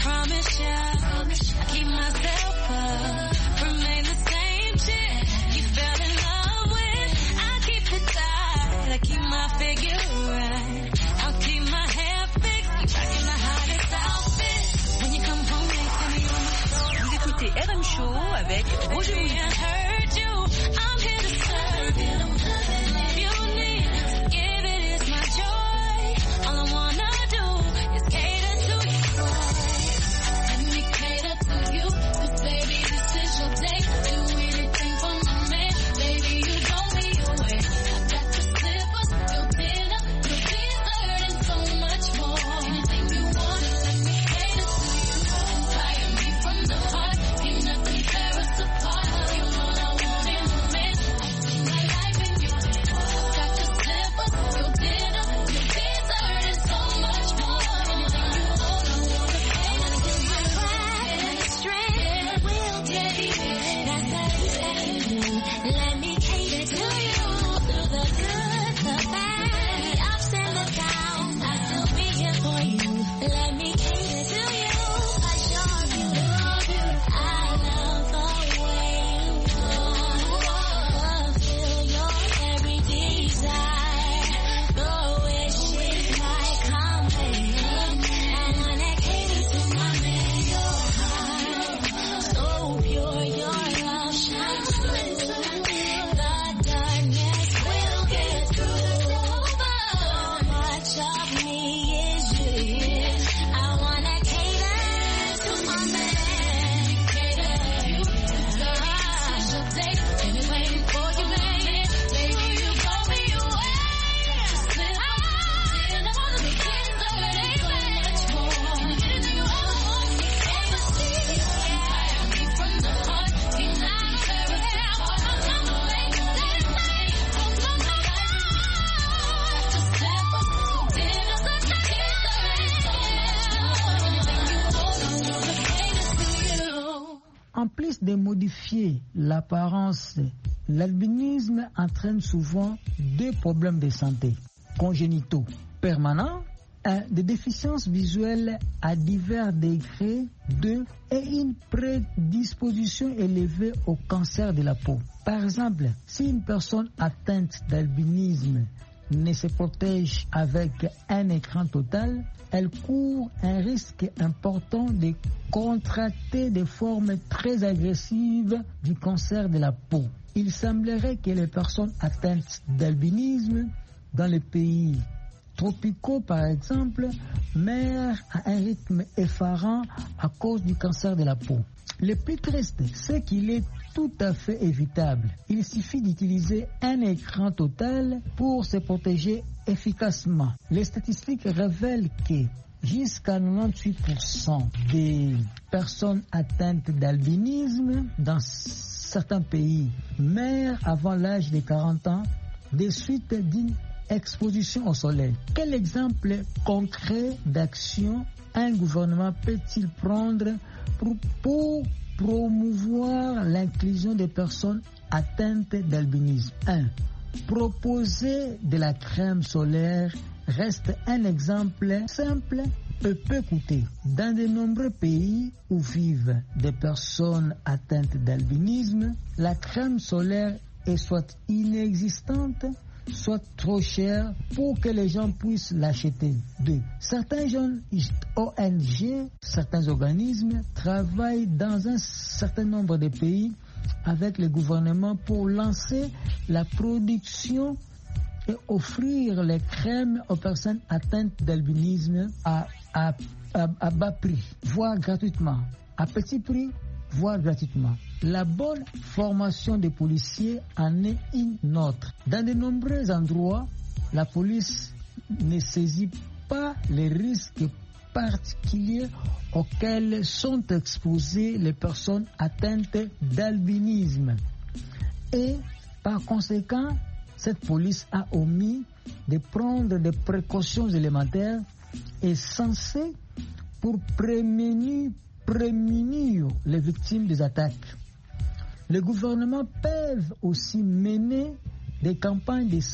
promise ya, I keep myself up, remain the same chick you fell in love with. I keep it tight, I keep my figure right. I'll keep my hair fixed, keep rocking the hottest outfit. When you come home, they tell me on my floor. Vous écoutez R M Show avec Roger Mounier. I heard you, I'm here to serve you. If you need to give it is my joy. All I wanna do is cater to you. Let me cater to you, 'cause baby, this is your day. Do anything for my man, baby, you blow me away. I got your slippers, your dinner, your dessert, and so much more. Anything you want, let me cater to you. Inspire me from the heart, ain't nothing tear us apart. You all I want in a man, I see my life in you. Got your slippers, your dinner, your dessert, and so much more. Anything you want, I wanna pay. I wanna give you pride and strength, will get it. That's how you say. Let me cater to you through the good, the bad, the ups and the downs. I'll still be here for you. Let me cater to you. I sure you love you. I love the way you fulfill your every desire. The wishes might come in. I wanna cater to my man. Your heart, so pure, your love shines through. The darkness will get through. So much of me is you. I wanna cater to my man. Cater to you. This is your day. Been waiting for you, man. Baby, you blow me away. Slip up, dinner, the dessert, ain't so much more. Anything you want, cater to you. Inspire me from the heart, ain't nothing tear us apart. I'm the way you say it, from my life. Just step up, dinner, the dessert, ain't so much more. Anything you want, I wanna cater to you. En plus de modifier l'apparence, l'albinisme entraîne souvent deux problèmes de santé congénitaux permanents, un, des déficiences visuelles à divers degrés de et une prédisposition élevée au cancer de la peau. Par exemple, si une personne atteinte d'albinisme ne se protège avec un écran total, elle court un risque important de contracter des formes très agressives du cancer de la peau. Il semblerait que les personnes atteintes d'albinisme dans les pays tropicaux, par exemple, meurent à un rythme effarant à cause du cancer de la peau. Le plus triste, c'est qu'il est tout à fait évitable. Il suffit d'utiliser un écran total pour se protéger efficacement. Les statistiques révèlent que jusqu'à quatre-vingt-dix-huit pour cent des personnes atteintes d'albinisme dans certains pays meurent avant l'âge de quarante ans des suites d'une exposition au soleil. Quel exemple concret d'action un gouvernement peut-il prendre pour, pour promouvoir l'inclusion des personnes atteintes d'albinisme? un. Proposer de la crème solaire reste un exemple simple et peu coûteux. Dans de nombreux pays où vivent des personnes atteintes d'albinisme, la crème solaire est soit inexistante, soit trop chère pour que les gens puissent l'acheter. deux. Certains jeunes O N G, certains organismes travaillent dans un certain nombre de pays avec le gouvernement pour lancer la production et offrir les crèmes aux personnes atteintes d'albinisme à, à, à, à bas prix, voire gratuitement, à petit prix, voire gratuitement. La bonne formation des policiers en est une autre. Dans de nombreux endroits, la police ne saisit pas les risques particuliers auxquels sont exposées les personnes atteintes d'albinisme. Et par conséquent, cette police a omis de prendre des précautions élémentaires essentielles pour prémunir, prémunir les victimes des attaques. Les gouvernements peuvent aussi mener des campagnes de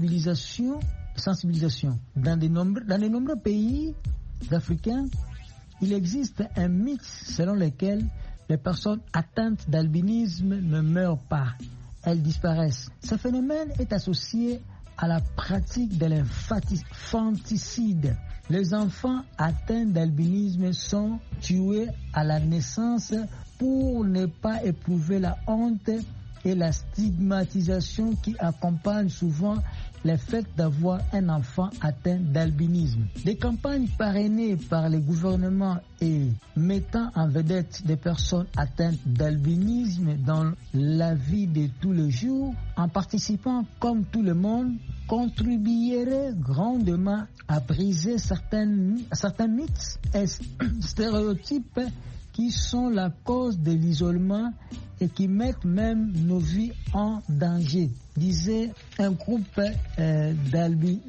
sensibilisation, sensibilisation. Dans de nombreux, dans de nombreux pays africains, Il existe un mythe selon lequel les personnes atteintes d'albinisme ne meurent pas, elles disparaissent. Ce phénomène est associé à la pratique de l'infanticide. Les enfants atteints d'albinisme sont tués à la naissance pour ne pas éprouver la honte et la stigmatisation qui accompagnent souvent le fait d'avoir un enfant atteint d'albinisme. Des campagnes parrainées par les gouvernements et mettant en vedette des personnes atteintes d'albinisme dans la vie de tous les jours, en participant comme tout le monde, contribueraient grandement à briser certaines, certains mythes et stéréotypes qui sont la cause de l'isolement et qui mettent même nos vies en danger, disait un groupe euh, d'albi,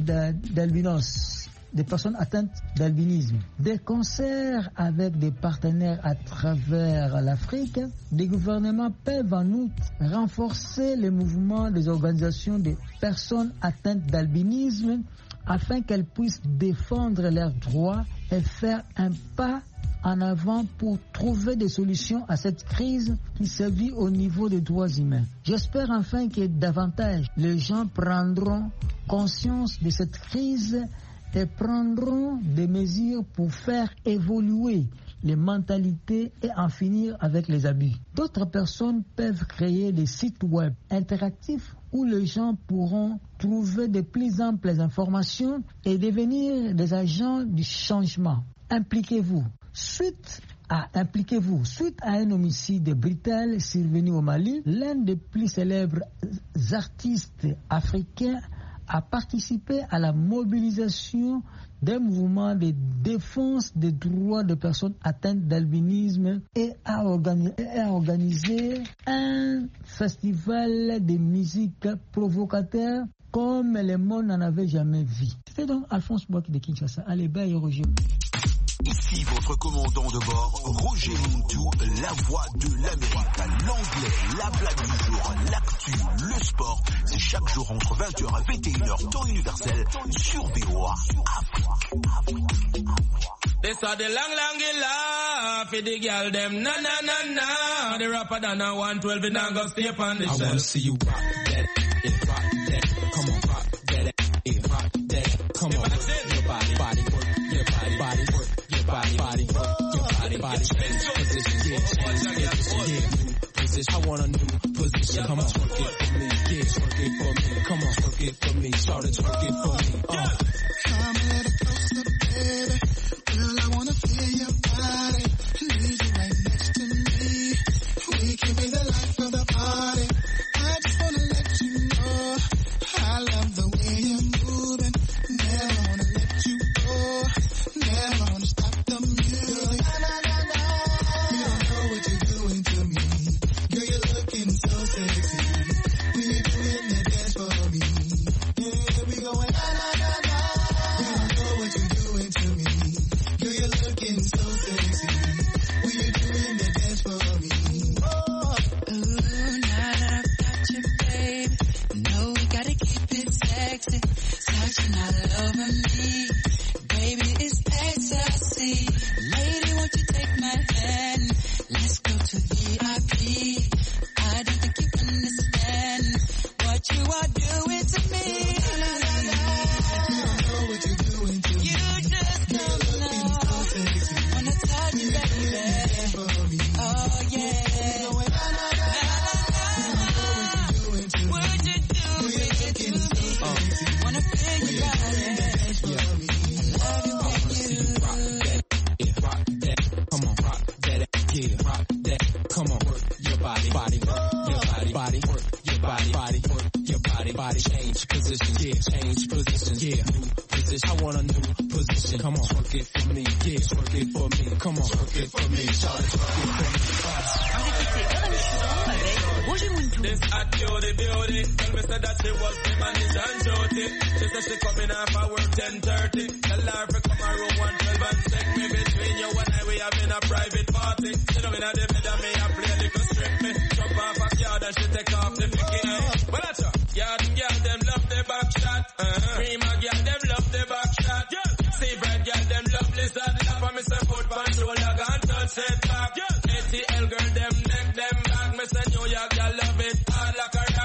d'albinos, des personnes atteintes d'albinisme. Des concerts avec des partenaires à travers l'Afrique, des gouvernements peuvent en outre renforcer les mouvements des organisations des personnes atteintes d'albinisme afin qu'elles puissent défendre leurs droits et faire un pas en avant pour trouver des solutions à cette crise qui se vit au niveau des droits humains. J'espère enfin que davantage les gens prendront conscience de cette crise et prendront des mesures pour faire évoluer les mentalités et en finir avec les abus. D'autres personnes peuvent créer des sites web interactifs où les gens pourront trouver de plus amples informations et devenir des agents du changement. Impliquez-vous. Suite à impliquez-vous. Suite à un homicide brutal survenu au Mali, l'un des plus célèbres artistes africains a participé à la mobilisation d'un mouvement de défense des droits des personnes atteintes d'albinisme et a organisé, et a organisé un festival de musique provocateur comme le monde n'en avait jamais vu. C'était donc Alphonse Boak de Kinshasa. Allez, bye Roger. Ici votre commandant de bord, Roger Muntu, la voix de l'Amérique, l'anglais, la blague du jour, l'actu, le sport. C'est chaque jour entre vingt heures et vingt et une heures, temps universel, sur B O A Afrique. This are the long, long laugh for the girl them na na na na. The rapper than a one twelve and I'm gonna stay up on the shelf. I wanna see you rock that, it rock that. Come on, rock that, it rock that. Come on, your body, body work, your body, body work. Body, body, work, your body, body, change position, yeah, change position, yeah, position. I want a new position. Come on, twerk it for me, yeah, twerk it for me. Come on, twerk it for me, start it, twerk it for me. Uh. Come a little closer, baby. Girl, I wanna feel your body. Need you right next to me. We can be the life of the party. I just wanna let you know I love the way you're moving. Never wanna let you go. Never wanna stop. Prima girl, them love the back shot. See bright girl, them love lizard. Love for me, say foot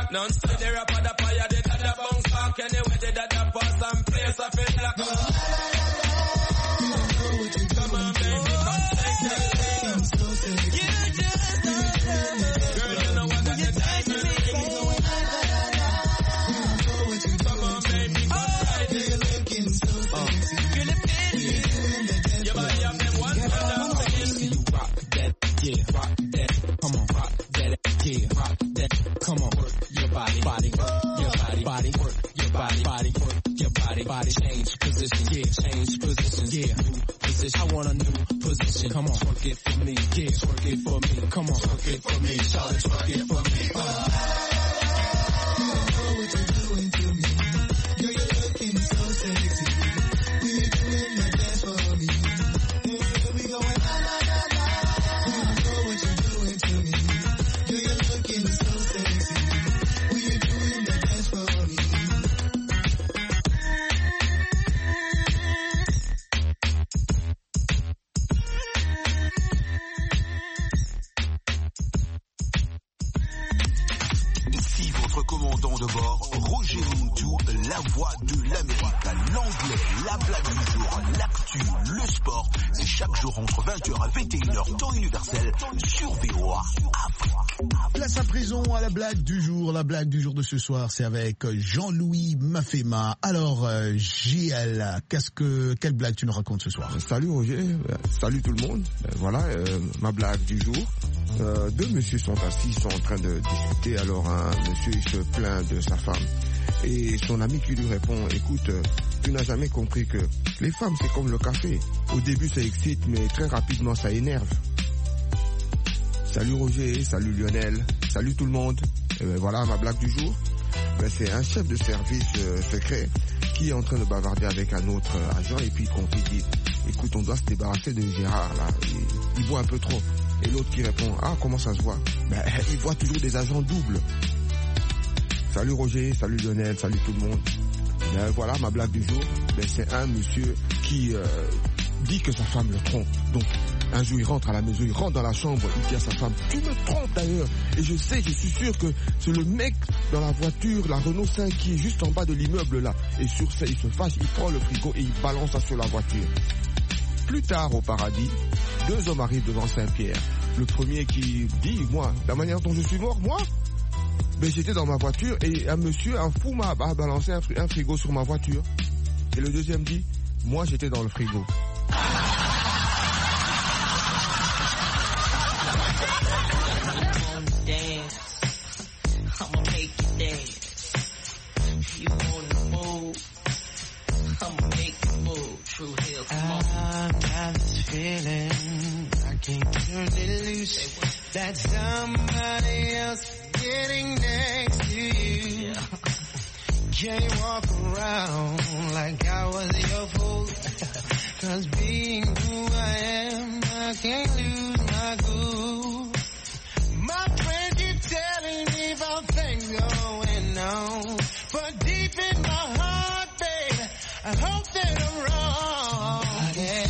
Non-stop the rap of the fire, they got the bounce back. Anyway, they got the pass and place of it black. Come on, baby, come take the lead. You just don't know. Girl, you know what got the diamond ring. Come on, baby, come ride it. You're looking so sexy. You're looking. Your body up in one brother. You rock that, yeah, rock that. Come on, rock that, yeah, rock that. Come on, work your body, body, work your body, body, work your body, body, work your body, body. Change position, yeah, change position, yeah, new position. I want a new position. Come on, twerk it for me, yeah, twerk it for me. Come on, twerk it for me, shout it, twerk it for me. Uh. What you doing to me? Girl, you're looking so sexy. Will you doing the dance for me? Here we going, la la la la. I know what you're doing to me. Girl, you're looking so sexy. Will you doing the dance for me? Ici votre commandant de bord, Roger Muntu, la voix de l'Amérique. L'anglais, la blague du jour, l'actu, le sport. C'est chaque jour entre vingt heures et vingt et une heures, temps universel, sur V O A Afrique. Place à présent à la blague du jour. La blague du jour de ce soir, c'est avec Jean-Louis Mafema. Alors, euh, J L, qu'est-ce que, quelle blague tu nous racontes ce soir? Salut Roger, euh, salut tout le monde. Euh, voilà, euh, ma blague du jour. Euh, deux messieurs sont assis, sont en train de discuter. Alors un monsieur il se plaint de sa femme et son ami qui lui répond: écoute, euh, tu n'as jamais compris que les femmes c'est comme le café. Au début ça excite mais très rapidement ça énerve. Salut Roger, salut Lionel, salut tout le monde. Et ben voilà ma blague du jour. Ben, c'est un chef de service euh, secret qui est en train de bavarder avec un autre euh, agent et puis il confie, dit: écoute, on doit se débarrasser de Gérard là, il, il boit un peu trop. Et l'autre qui répond: ah, comment ça se voit? Ben, il voit toujours des agents doubles. Salut Roger, salut Lionel, salut tout le monde. Ben, voilà ma blague du jour. Ben, c'est un monsieur qui euh, dit que sa femme le trompe. Donc un jour il rentre à la maison, il rentre dans la chambre, il dit à sa femme: tu me trompes d'ailleurs. Et je sais, je suis sûr que c'est le mec dans la voiture, la Renault cinq qui est juste en bas de l'immeuble là. Et sur ça il se fâche, il prend le frigo et il balance ça sur la voiture. Plus tard au paradis, deux hommes arrivent devant Saint-Pierre. Le premier qui dit: moi, la manière dont je suis mort, moi, ben j'étais dans ma voiture et un monsieur, un fou m'a balancé un, un frigo sur ma voiture. Et le deuxième dit: moi j'étais dans le frigo. I've got this feeling I can't turn it loose. That somebody else getting next to you. Can't walk around like I was your fool. Cause being who I am, I can't lose my cool. My friend keep telling me about things going on, but deep in my heart, babe, I hope that I'm wrong. Yeah.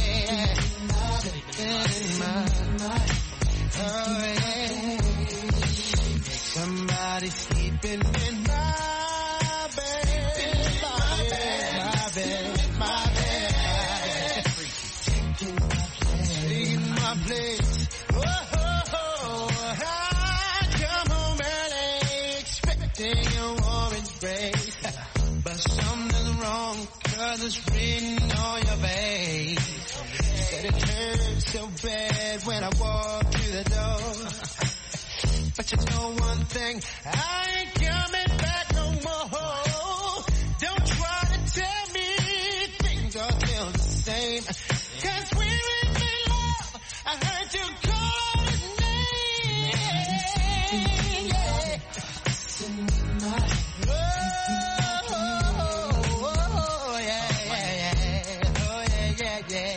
In my, oh yeah. Somebody sleeping in my bed, my bed, my bed, my bed. Taking my place, taking my place. Oh, oh, oh, I come home early, expecting a warm embrace, but something's wrong, 'cause it's written on your face. Said it hurt so bad when I walked through the door. But you know one thing, I ain't coming back no more. Don't try to tell me things are still the same. 'Cause when we made love, I heard you call his name. Yeah. Tonight. Oh, oh, oh, oh, yeah, yeah, yeah. Oh, yeah, yeah, yeah.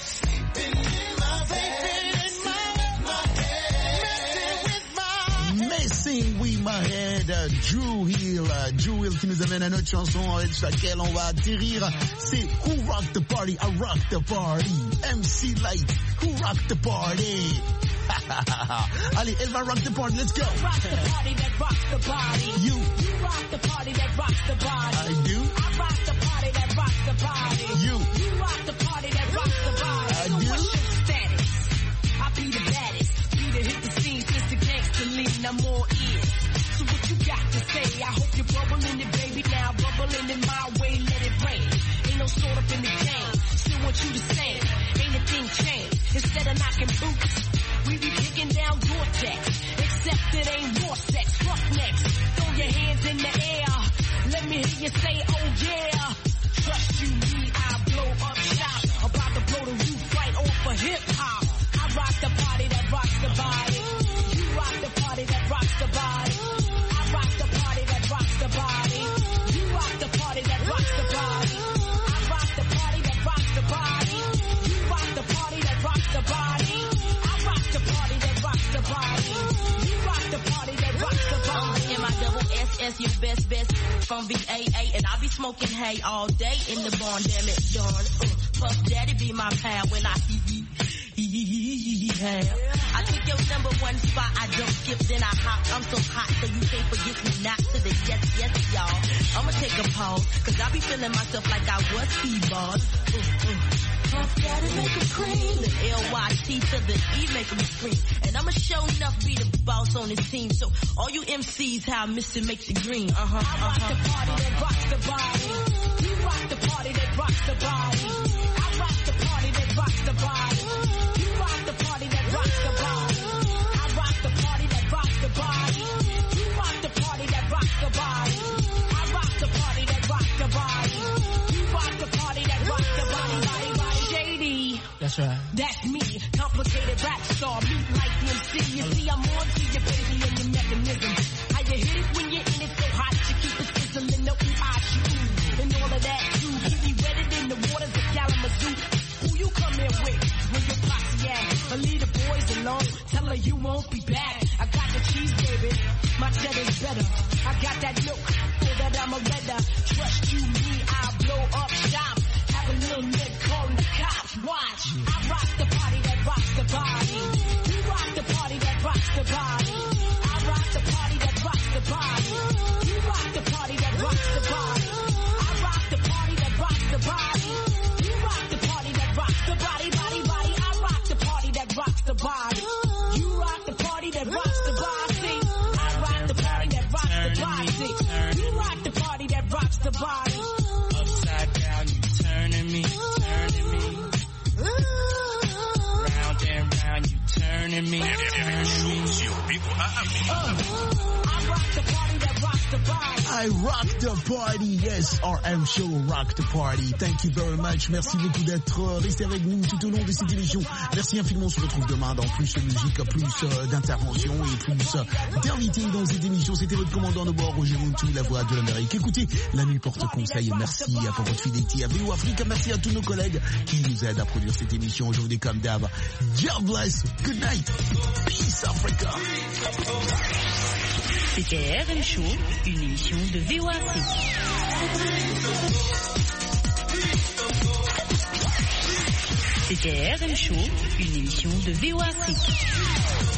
Drew Hill, Drew Hill qui nous amène à notre chanson avec laquelle on va atterrir. C'est Who Rock the Party, I Rock the Party. M C Light, Who Rock the Party. Allez, elle va rock the party, let's go. Rock the party that rocks the body. You. You rock the party that rocks the body. I do. I rock the party that rocks the body. You. You rock the party that rocks the body. I so do. what's your status? I be the baddest. Be the hit the scene since the gangster lean. I'm all ears. So what you got to say? I hope you're bubbling it, baby. Now bubbling in my way, let it rain. Ain't no sort up in the game. Still want you the same. Ain't a thing changed. Instead of knocking boots, we be kicking down door decks. Except it ain't war sex. Roughnecks, throw your hands in the air. Let me hear you say, oh yeah. Trust you, me, I blow up shop. About to blow the roof right off of hip hop. I rock the party that rocks the body. You rock the party that rocks the body. I rock the party that rocks the body. You rock the party that rocks the body. I rock the party that rocks the body. You rock the party that rocks the body. I rock the party that rocks the body. You rock the party that rocks the body. M I double S S, your best best from V A A, and I be smoking hay all day in the barn, damn it, darn. Uh, Puff Daddy be my pal when I hee hee hee hee hee hee hee. I took your number one spot, I don't skip, then I hop. I'm so hot, so you can't forget me not to the yes, yes, y'all. I'ma take a pause, cause I be feeling myself like I was T-Boss. Uh, uh. Puff Daddy make 'em cream, the L Y T to the E make 'em scream. And I'ma show enough be the boss on this team, so all you M Cs, how Mister makes it green, uh-huh, uh-huh. I rock the party that rocks the body. You rock the party that rocks the body. I rock the party that rocks the body. You rock the party that rocks the body. I rock the party that rocks the body. You rock the party that rocks the body. I rock the party that rocks the body. You rock the party that rocks the body, body, body. Shady. That's right. That's me. Complicated rap star, meet like the M C. You see, I'm on to your baby and your mechanism. How you hit it when you're in it so hot, you keep it sizzling, no I shoot. And all of that too, keep me wetted in the waters of Kalamazoo. Who you come here with? Where your posse at? But leave the boys alone, tell her you won't be back. I got the cheese, baby, my cheddar's better. I got that look, so that I'm a redder. Trust you, me, I'll blow up shop. Have a little nick calling the cops, watch. I rock the party that rocks the body. You rock the party that rocks the body. I rock the party that rocks the body. You rock the party that rocks the body. I rock the party that rocks the body. You rock the party that rocks the body, body, body. I rock the party that rocks the body. You rock the party that rocks the body. I rock the party that rocks the body. You rock the party that rocks the body. Upside down, you turning me, turning me. Round and round, you turning me, turning me. I rock the party that rocks the body. I rock the party, yes, R M Show rock the party. Thank you very much. Merci beaucoup d'être resté avec nous tout au long de cette émission. Merci infiniment. On se retrouve demain dans plus de musique, plus euh, d'interventions et plus euh, d'invités dans cette émission. C'était votre commandant de bord, Roger Montou, la voix de l'Amérique. Écoutez, la nuit porte conseil. Merci pour votre fidélité à V O Afrique. Merci à tous nos collègues qui nous aident à produire cette émission. Je vous dis comme d'hab, God bless, good night, peace Africa. C'était R M Show, une émission de V O Afrique. C'était R M Show, une émission de V O Afrique.